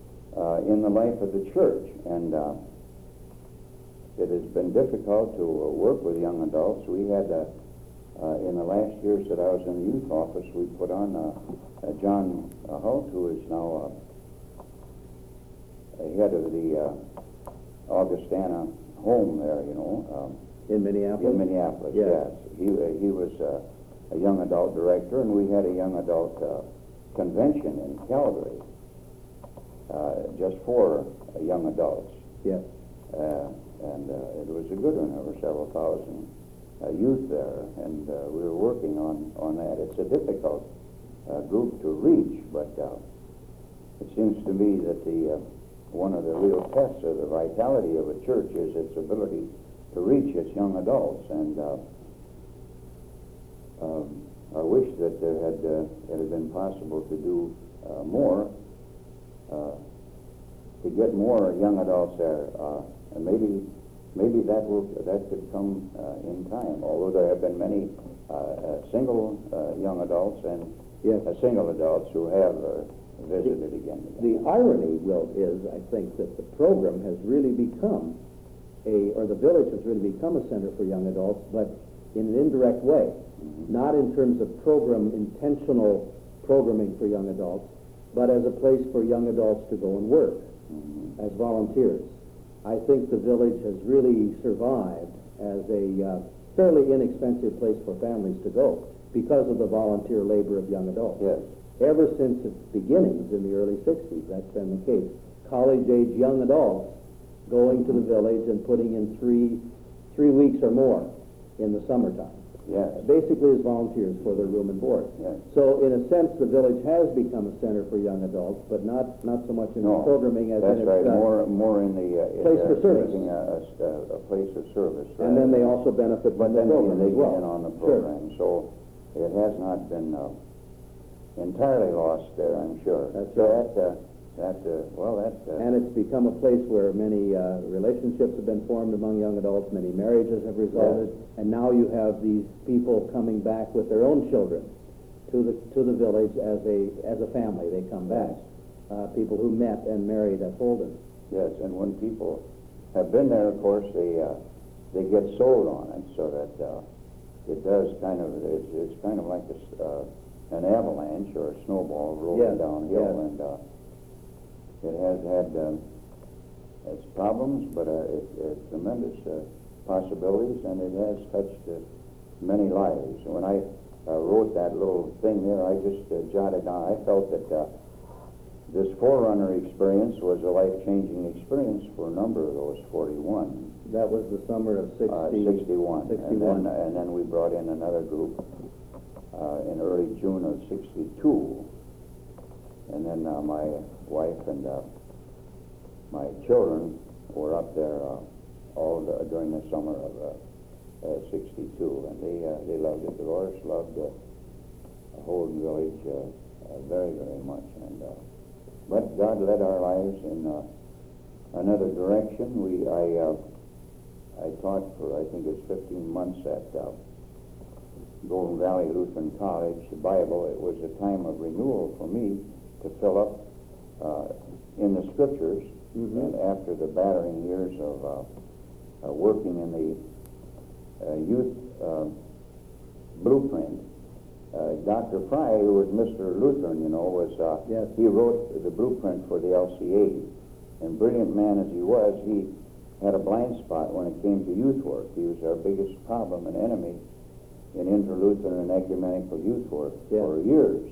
uh, in the life of the church. And uh, it has been difficult to uh, work with young adults. We had, uh, uh, in the last years that I was in the youth office, we put on uh, uh, John uh, Holt, who is now uh, head of the uh, Augustana home there, you know. Um, In Minneapolis? in Minneapolis, Yes. yes. He, uh, he was uh, a young adult director, and we had a young adult uh, convention in Calgary, uh, just for uh, young adults. Yes. Uh, and uh, it was a good one. There were several thousand uh, youth there, and uh, we were working on, on that. It's a difficult uh, group to reach, but uh, it seems to me that the uh, one of the real tests of the vitality of a church is its ability to reach its young adults, and uh, um, I wish that there had uh, it had been possible to do uh, more uh, to get more young adults there, uh, and maybe maybe that will that could come uh, in time. Although there have been many uh, uh, single uh, young adults and Yes. uh, single adults who have uh, visited again. The irony, Will, is I think that the program has really become a, or the village has really become a center for young adults, but in an indirect way, mm-hmm. not in terms of program, intentional programming for young adults, but as a place for young adults to go and work mm-hmm. as volunteers. I think the village has really survived as a uh, fairly inexpensive place for families to go because of the volunteer labor of young adults. Yes. Ever since its beginnings in the early sixties, that's been the case. College-age young adults going to the village and putting in three three weeks or more in the summertime. Yes. Basically as volunteers for their room and board. Yes. So in a sense, the village has become a center for young adults, but not not so much in No, the programming as that's in its right. uh, more more in the uh, place in, for uh, service. making a, a, a place of service. and then they also benefit but from the then program they as get well. in on the Sure. program, so it has not been uh, entirely lost there, I'm sure. That's so right. that uh, that uh, well that uh, And it's become a place where many uh, relationships have been formed among young adults, many marriages have resulted, Yes. and now you have these people coming back with their own children to the to the village as a as a family. They come back, uh, people who met and married at Holden. yes, and when people have been there, of course, they uh, they get sold on it, so that uh, it does kind of it's, it's kind of like a, uh, an avalanche or a snowball rolling Yes, downhill, yes. and uh, it has had um, its problems, but uh, it, it tremendous uh, possibilities, and it has touched uh, many lives. When I uh, wrote that little thing there, I just uh, jotted down. I felt that uh, this Forerunner experience was a life-changing experience for a number of those forty-one. That was the summer of sixty, Uh, sixty-one. sixty-one. And then, and then we brought in another group uh, in early June of sixty-two. And then uh, my wife and uh, my children were up there uh, all the, during the summer of uh, uh, sixty-two, and they uh, they loved it. Dolores loved uh, Holden Village uh, uh, very, very much. And uh, but God led our lives in uh, another direction. We I uh, I taught for I think it's fifteen months at uh, Golden Valley Lutheran College, the Bible. It was a time of renewal for me to fill up uh, in the Scriptures, mm-hmm. and after the battering years of uh, uh, working in the uh, youth uh, blueprint, uh, Doctor Fry, who was Mister Lutheran, you know, was uh, Yes. he wrote the blueprint for the L C A, and brilliant man as he was, he had a blind spot when it came to youth work. He was our biggest problem and enemy in inter-Lutheran and ecumenical youth work Yes. for years.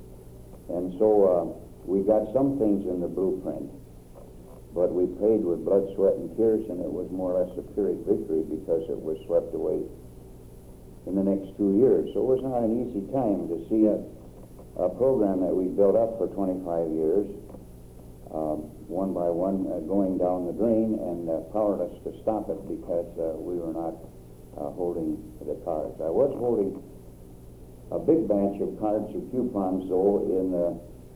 And so uh, we got some things in the blueprint, but we prayed with blood, sweat, and tears, and it was more or less a Pyrrhic victory because it was swept away in the next two years. So it was not an easy time to see a, a program that we built up for twenty-five years, um, one by one, uh, going down the drain, and uh, powerless to stop it because uh, we were not uh, holding the cards. I was holding a big batch of cards or coupons, though, in the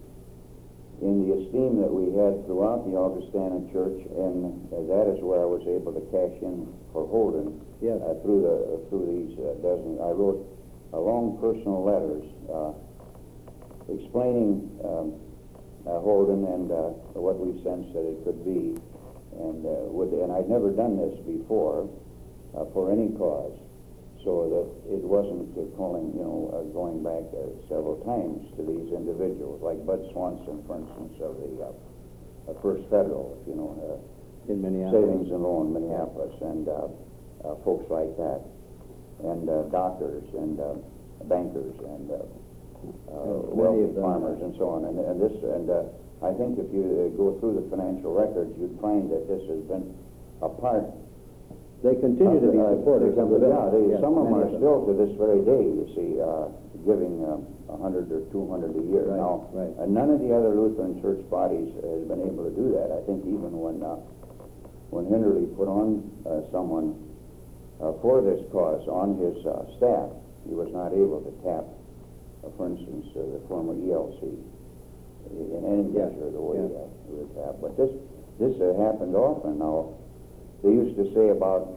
in the esteem that we had throughout the Augustana Church, and uh, that is where I was able to cash in for Holden. Yes. Uh, through the uh, through these uh, dozen, I wrote uh, long personal letters uh, explaining um, uh, Holden and uh, what we sensed that it could be, and uh, would and I'd never done this before uh, for any cause. So that it wasn't uh, calling, you know, uh, going back uh, several times to these individuals, like Bud Swanson, for instance, of the uh, uh, First Federal, you know, uh, In Minneapolis. Savings and Loan, Minneapolis, and uh, uh, folks like that, and uh, doctors and uh, bankers and uh, uh, And many wealthy of them. farmers and so on. And, and this, and uh, I think if you uh, go through the financial records, you'd find that this has been a part They continue to be Uh, supporters of the Yeah, they, village. some of them many are still to this very day, you see, uh, giving um, a hundred or two hundred a year. Right, Now, right. uh, none of the other Lutheran church bodies has been able to do that. I think even when uh, when Hinderly put on uh, someone uh, for this cause on his uh, staff, he was not able to tap, uh, for instance, uh, the former E L C in any Yeah, measure the way yeah. uh, it was tapped. But this this uh, happened often. Now, they used to say about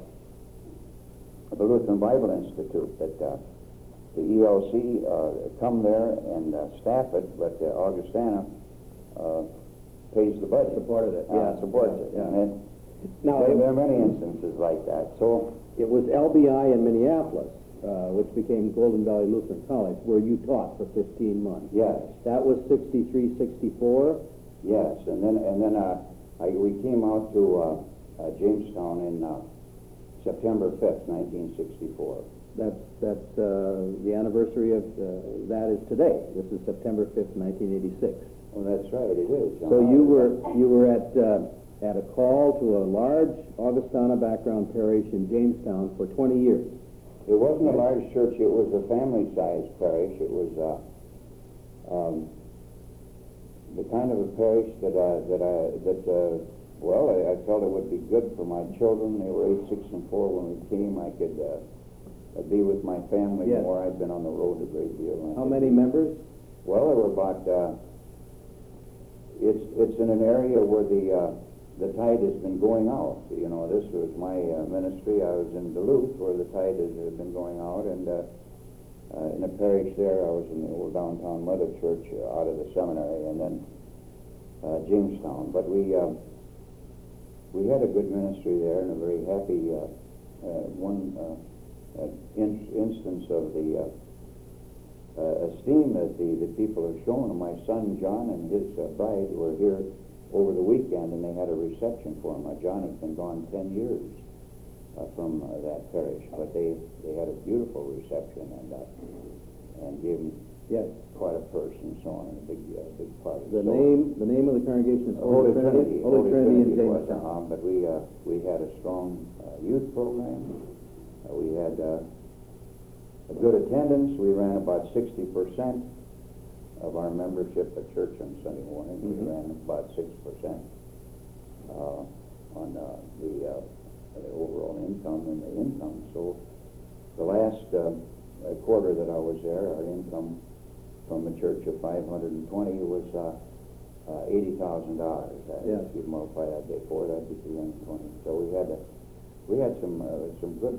the Lutheran Bible Institute that uh, the E L C uh, come there and uh, staff it, but uh, Augustana uh, pays the budget. Supported it, Uh, yeah, supports yeah, it. yeah. And then, Now, there, it- there are many instances like that. So, It was L B I in Minneapolis, uh, which became Golden Valley Lutheran College, where you taught for fifteen months. yes, That was sixty-three, sixty-four. yes. And then, and then uh, I, we came out to uh, uh, Jamestown in uh, September fifth, nineteen sixty-four. That's, that's uh, the anniversary of uh, that is today. This is September fifth, nineteen eighty-six. Well, that's right, it is. So you were you were at uh, at a call to a large Augustana background parish in Jamestown for twenty years. It wasn't a large church. It was a family-sized parish. It was uh, um, the kind of a parish that uh, that I that uh, well, I, I felt it would be good for my children. They were eight, six, and four when we came. I could uh, be with my family Yes. more. I'd been on the road a great deal. and I How could- many members? Well, there were about. Uh, it's it's in an area where the uh, the tide has been going out. You know, this was my uh, ministry. I was in Duluth, where the tide has uh, been going out, and uh, uh, in a parish there, I was in the old downtown Mother Church uh, out of the seminary, and then uh, Jamestown. But we uh, we had a good ministry there, and a very happy uh, uh, one uh, uh, in, instance of the. Uh, Uh, esteem that the, the people are shown. My son John and his uh, bride were here over the weekend, and they had a reception for him. Uh, John has been gone ten years uh, from uh, that parish, but they, they had a beautiful reception and uh, and gave him Yes. quite a purse and so on, and a big uh, big party. The So, name the name of the congregation is Holy Trinity. Holy Trinity in it was, Jamestown. uh, but we uh, we had a strong uh, youth program. Uh, we had. Uh, A good attendance. We ran about sixty percent of our membership at church on Sunday morning. Mhm. We ran about six percent uh, on uh, the, uh, the overall income and the income. So the last uh, uh, quarter that I was there, our income from a church of five hundred twenty was uh, uh, eighty thousand dollars. Yes. If you multiply that by four, that'd be three hundred twenty. So we had a, we had some uh, some good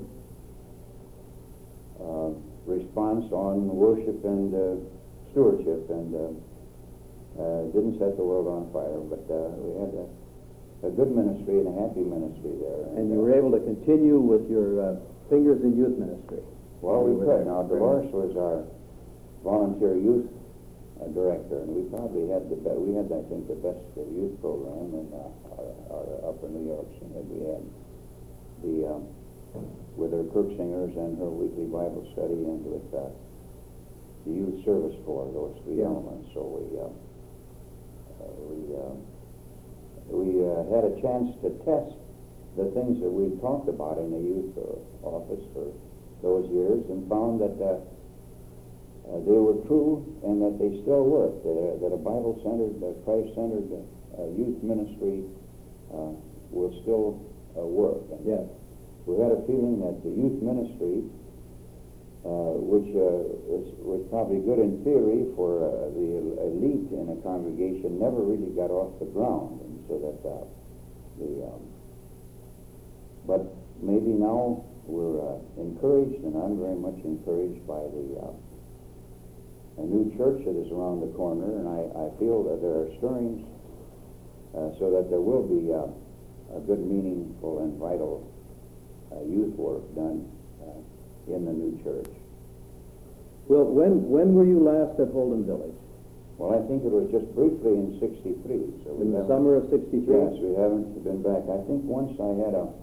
Uh, response on worship and uh, stewardship, and uh, uh, didn't set the world on fire, but uh, we had a, a good ministry and a happy ministry there. And you were able to continue with your uh, fingers in youth ministry. Well, we You were could. there. Now, Dolores was our volunteer youth uh, director, and we probably had the best, we had, I think, the best uh, youth program in uh, our, our upper New York Synod. We had the um, with her Kirk Singers and her weekly Bible study, and with uh, the youth service corps, those three Yeah. elements. So we uh, uh, we uh, we uh, had a chance to test the things that we talked about in the youth uh, office for those years, and found that uh, uh, they were true, and that they still work. That a, that a Bible-centered, uh, Christ-centered uh, youth ministry uh, will still uh, work. And Yes. we had a feeling that the youth ministry, uh, which uh, was, was probably good in theory for uh, the elite in a congregation, never really got off the ground, and so that uh, the. Um, but maybe now we're uh, encouraged, and I'm very much encouraged by the uh, a new church that is around the corner, and I, I feel that there are stirrings uh, so that there will be uh, a good, meaningful, and vital Uh, youth work done uh, in the new church. Well, when when were you last at Holden Village? Well, I think it was just briefly in sixty-three. So we In the haven't- summer of sixty-three? Yes, we haven't been back. I think once I had a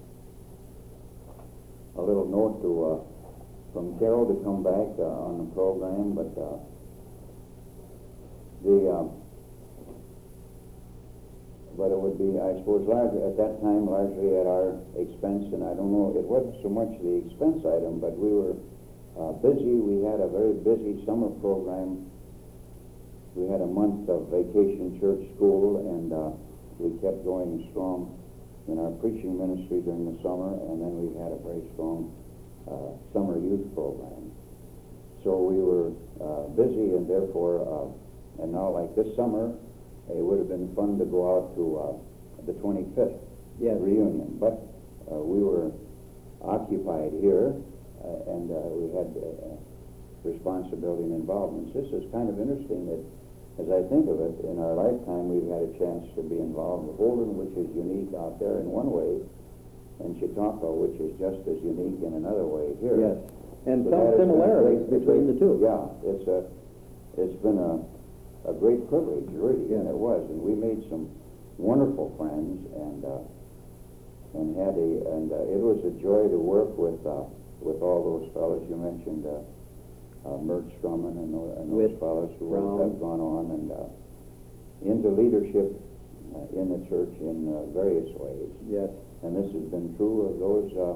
a little note to uh, from Carol to come back uh, on the program, but uh, the uh, but it would be, I suppose, largely, at that time, largely at our expense, and I don't know, it wasn't so much the expense item, but we were uh, busy. We had a very busy summer program. We had a month of vacation church school, and uh, we kept going strong in our preaching ministry during the summer, and then we had a very strong uh, summer youth program. So we were uh, busy, and therefore, uh, and now like this summer, it would have been fun to go out to uh, the twenty-fifth Yes. reunion, but uh, we were occupied here, uh, and uh, we had uh, responsibility and involvements. This is kind of interesting that, as I think of it, in our lifetime we've had a chance to be involved with Holden, which is unique out there in one way, and Chautauqua, which is just as unique in another way here. Yes, and But some that has been a similarities great- between the two. Yeah, it's a, it's been a, a great privilege, really, and it was, and we made some wonderful friends, and uh, and had a, and uh, it was a joy to work with uh, with all those fellows you mentioned, uh, uh, Mert Strumman and, tho- and those With fellows who Brown. have gone on and uh, into leadership uh, in the church in uh, various ways, Yes. and this has been true of those. Uh,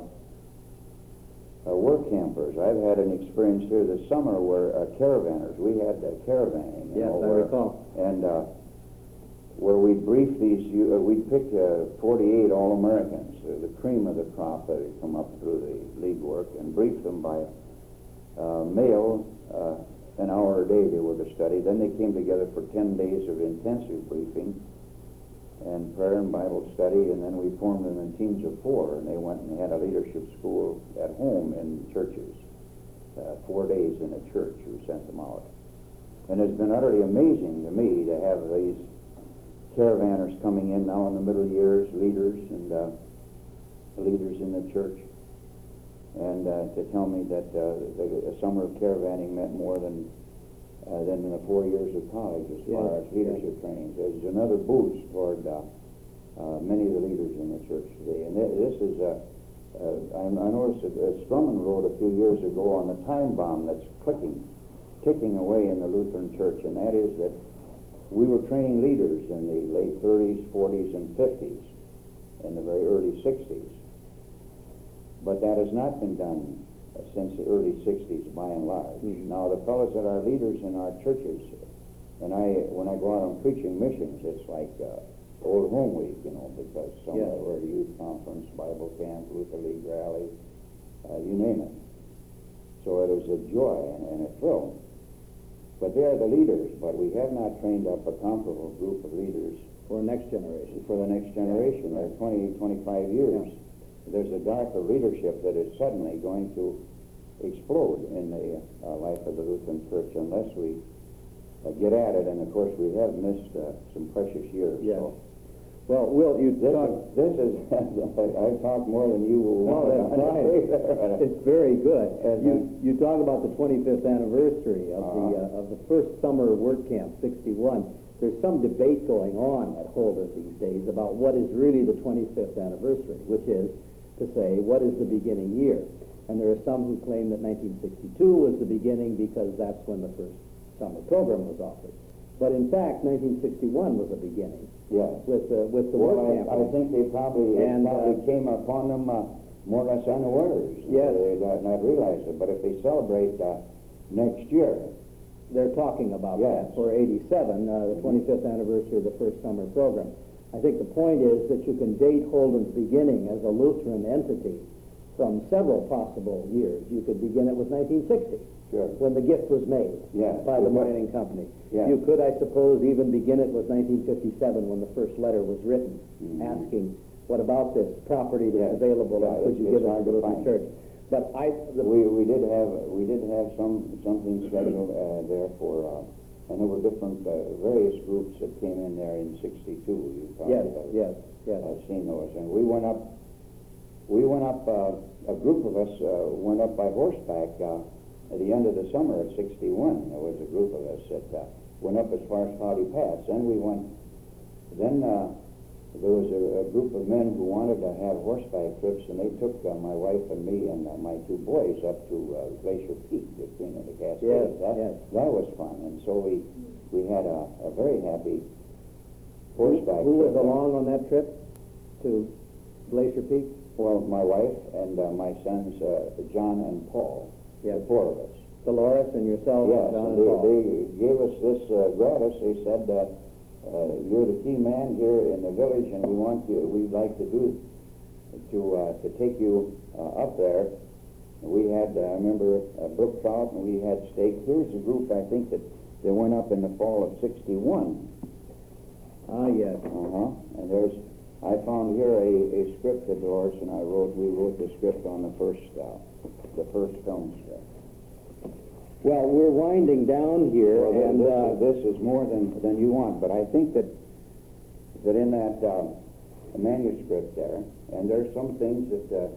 Uh, work campers. I've had an experience here this summer where uh, caravanners, we had uh, caravanning. You Yes, know, I where, recall. And uh, where we'd brief these, you, uh, we'd pick uh, forty-eight All-Americans, uh, the cream of the crop that had come up through the league work, and brief them by uh, mail. Uh, an hour a day they were to study. Then they came together for ten days of intensive briefing and prayer and Bible study, and then we formed them in teams of four, and they went and had a leadership school at home in churches. Uh, four days in a church, we sent them out. And it's been utterly amazing to me to have these caravanners coming in now in the middle years, leaders and uh, leaders in the church, and uh, to tell me that uh, the, a summer of caravanning meant more than Uh, than in the four years of college as far Yes, as leadership training. There's another boost toward uh, uh, many of the leaders in the church today. And th- this is, uh, uh, I, I noticed that uh, Strumman wrote a few years ago on the time bomb that's clicking, ticking away in the Lutheran church, and that is that we were training leaders in the late thirties, forties, and fifties, and the very early sixties. But that has not been done since the early sixties, by and large. Mm-hmm. Now, the fellows that are leaders in our churches, and I, when I go out on preaching missions, it's like uh, old home week, you know, because some Yeah. were at a youth conference, Bible camp, Luther League rally, uh, you name it. So it is a joy and, and a thrill. But they are the leaders, but we have not trained up a comparable group of leaders For next generation. for the next generation. They're twenty, twenty-five years. There's a darker leadership that is suddenly going to explode in the uh, life of the Lutheran Church unless we uh, get at it. And of course, we have missed uh, some precious years. Yes. So Well, Will, you this talk... is, this is I've talked more than you will No, want. that's fine. It's very good. You, you talk about the twenty-fifth anniversary of the uh, of the first summer work camp, sixty-one. There's some debate going on at Holden these days about what is really the twenty-fifth anniversary, which is to say, what is the beginning year? And there are some who claim that nineteen sixty-two was the beginning because that's when the first summer program was offered. But in fact, nineteen sixty-one was a beginning. Yes. With the with the Well, work I, camp. I think they probably, And, it probably uh, came upon them uh, more or less unawares. Yes. They did not realize it. But if they celebrate uh, next year, They're talking about Yes. that for eighty-seven, uh, the twenty-fifth anniversary of the first summer program. I think the point is that you can date Holden's beginning as a Lutheran entity from several possible years. You could begin it with nineteen sixty, sure. when the gift was made Yes. by the You could. mining company. Yes. You could, I suppose, even begin it with nineteen fifty-seven, when the first letter was written, Mhm. asking, what about this property that's Yes. available, Yeah, and could it's- you it's give it hard to the to Lutheran find. church? But I, the, We we did have we did have some something scheduled uh, there for, uh, and there were different uh, various groups that came in there in sixty-two. You probably yes, have, yes, yes. have seen those, and we went up. We went up. Uh, a group of us uh, went up by horseback uh, at the end of the summer of sixty-one. There was a group of us that uh, went up as far as Cloudy Pass. Then we went. Then. Uh, There was a, a group of men who wanted to have horseback trips, and they took uh, my wife and me and uh, my two boys up to uh, Glacier Peak between the Cascades. Yes, that, yes. that was fun, and so we we had a, a very happy horseback. Who was trip. along on that trip to Glacier Peak? Well, my wife and uh, my sons, uh, John and Paul, Yes. the four of us. Dolores and yourself, Yes, John and they, Paul. they gave us this uh, gratis. They said that uh, you're the key man here in the village, and we want you. We'd like to do to uh, to take you uh, up there. We had, uh, I remember, uh, brook trout, and we had steak. Here's a group I think that they went up in the fall of sixty-one. Ah, yes. Uh-huh. And there's, I found here a, a script that Dolores and I wrote. We wrote the script on the first, uh, the first film script. Well, we're winding down here, Well, and this, uh, is, this is more than, than you want, but I think that that in that uh, manuscript there, and there's some things that uh,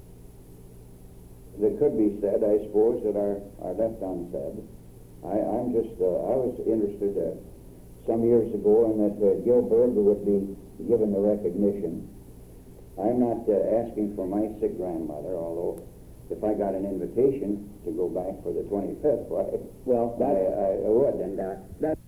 that could be said, I suppose, that are, are left unsaid. I, I'm just, uh, I was interested uh, some years ago in that uh, Gil Berger would be given the recognition. I'm not uh, asking for my sick grandmother, although if I got an invitation to go back for the twenty-fifth, why, well, I, that's I would. And uh, that's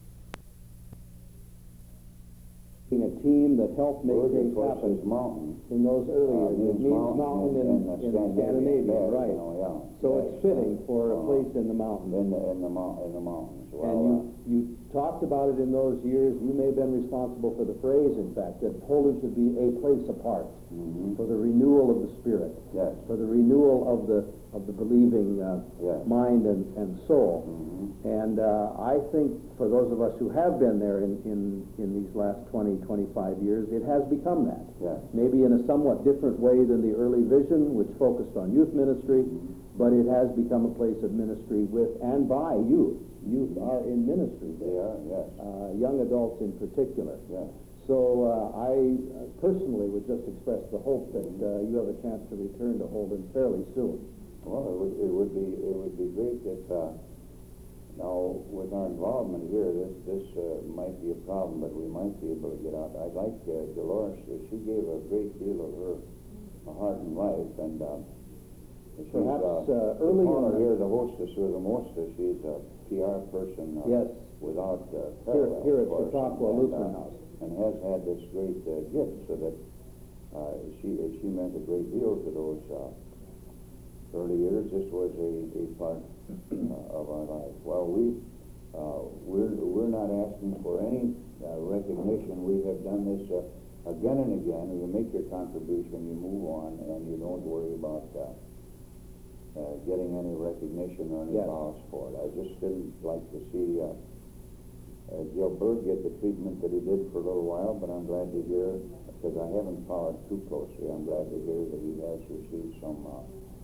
a team that helped make Berger, things of course, happen is mountain. in those early Uh, years. It means means mountain mountain in, in, in, in Scandinavia, there, right? You know, yeah. So Yes, it's fitting uh, for a uh, place in the mountains. in the in the mount in the mountains. Well, And you, you talked about it in those years. You may have been responsible for the phrase, in fact, that Holden should be a place apart uh, mhm. for the renewal of the spirit, Yes. for the renewal of the of the believing uh, Yes. mind and, and soul. Mhm. And uh, I think for those of us who have been there in, in, in these last twenty, twenty-five years, it has become that. Yes. Maybe in a somewhat different way than the early vision, which focused on youth ministry, but it has become a place of ministry with and by youth. Youth are in ministry They there, are. Yes. uh, young adults in particular. Yes. So uh, I uh, personally would just express the hope that uh, you have a chance to return to Holden fairly soon. Well, it would it would be it would be great if uh, now with our involvement here, this this uh, might be a problem, but we might be able to get out. I'd like uh, Dolores. Uh, she gave a great deal of her heart and life, and uh, she's Perhaps, uh, uh, early the corner on- here, the hostess or the mostess. She's a P R person. Uh, Yes. Without uh, Here, parallel, here at of course, Chautauqua and, Lutheran uh, House. and has had this great uh, gift, so that uh, she she meant a great deal to those uh, early years. This was a, a part uh, of our life. Well, we uh, we're we're not asking for any uh, recognition. We have done this uh, again and again. You make your contribution, you move on, and you don't worry about uh, uh, getting any recognition or any Yes. vows for it. I just didn't like to see. Uh, Uh, Gil Berg get the treatment that he did for a little while, but I'm glad to hear, because I haven't followed too closely, I'm glad to hear that he has received some uh,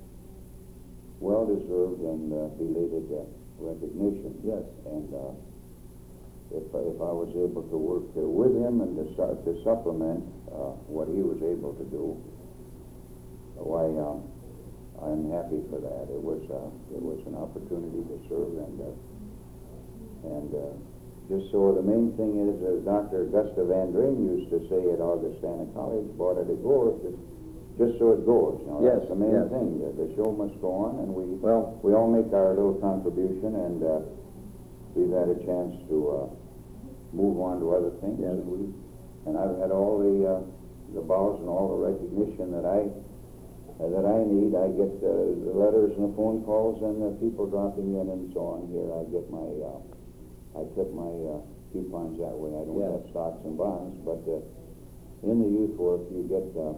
well-deserved and uh, belated uh, recognition. Yes. And uh, if, if I was able to work uh, with him and to, start to supplement uh, what he was able to do, why, um, I'm happy for that. It was, uh, it was an opportunity to serve, and uh, and uh, just so the main thing is, as Doctor Augusta Van Dreen used to say at Augustana College, bought it, it goes, just, just so it goes. You know, Yes, that's the main yes. thing. The, the show must go on, and we Well- we all make our little contribution, and uh, we've had a chance to uh, move on to other things. Yes. And, we, and I've had all the uh, the bows and all the recognition that I uh, that I need. I get uh, the letters and the phone calls and the people dropping in and so on here. I get my uh, I clip my uh, coupons that way. I don't Yes. have stocks and bonds, but uh, in the youth work you get uh,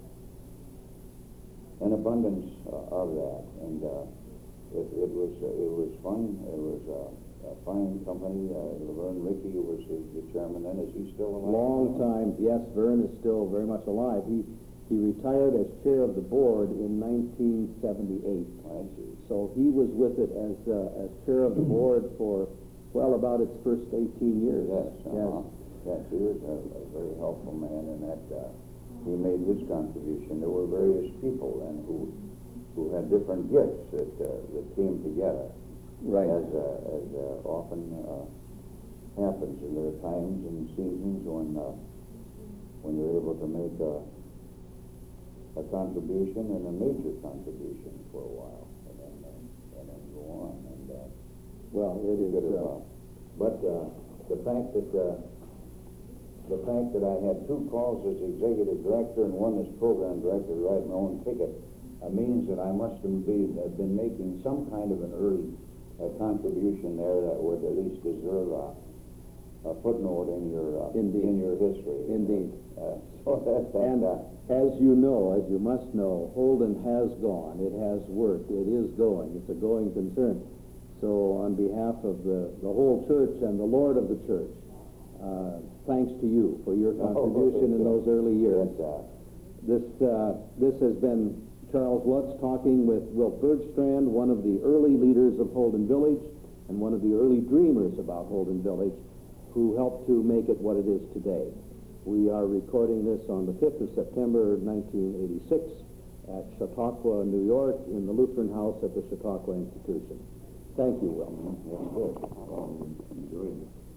an abundance uh, of that, and uh, it, it was uh, it was fun. It was uh, a fine company. Uh, Laverne Rickey was the, the chairman then. Is he still alive? Long time. Yes, Vern is still very much alive. He he retired as chair of the board in nineteen seventy-eight. I see. So he was with it as uh, as chair of the board for, well, about its first eighteen years. Yes, Yes. uh-huh. Yes, he was a, a very helpful man, and that uh, he made his contribution. There were various people then who who had different gifts that uh, that came together, Right. as uh, as uh, often uh, happens. And there are times and seasons when uh, when you're able to make a a contribution and a major contribution for a while, and then uh, and then go on. And uh, Well, it is. Good Uh, uh, but uh, the fact that uh, the fact that I had two calls as executive director and one as program director to write my own ticket uh, means that I must have been, have been making some kind of an early uh, contribution there that would at least deserve a, a footnote in your uh, Indeed. in your history. Indeed. Uh, so that, that, And uh, as you know, as you must know, Holden has gone. It has worked. It is going. It's a going concern. So on behalf of the, the whole church and the Lord of the church, uh, thanks to you for your contribution in those early years. Yes, uh, This, uh, this has been Charles Lutz talking with Wilt Bergstrand, one of the early leaders of Holden Village and one of the early dreamers about Holden Village, who helped to make it what it is today. We are recording this on the fifth of September, nineteen eighty-six, at Chautauqua, New York, in the Lutheran House at the Chautauqua Institution. Thank you, Will. That's good. Um, enjoyed it.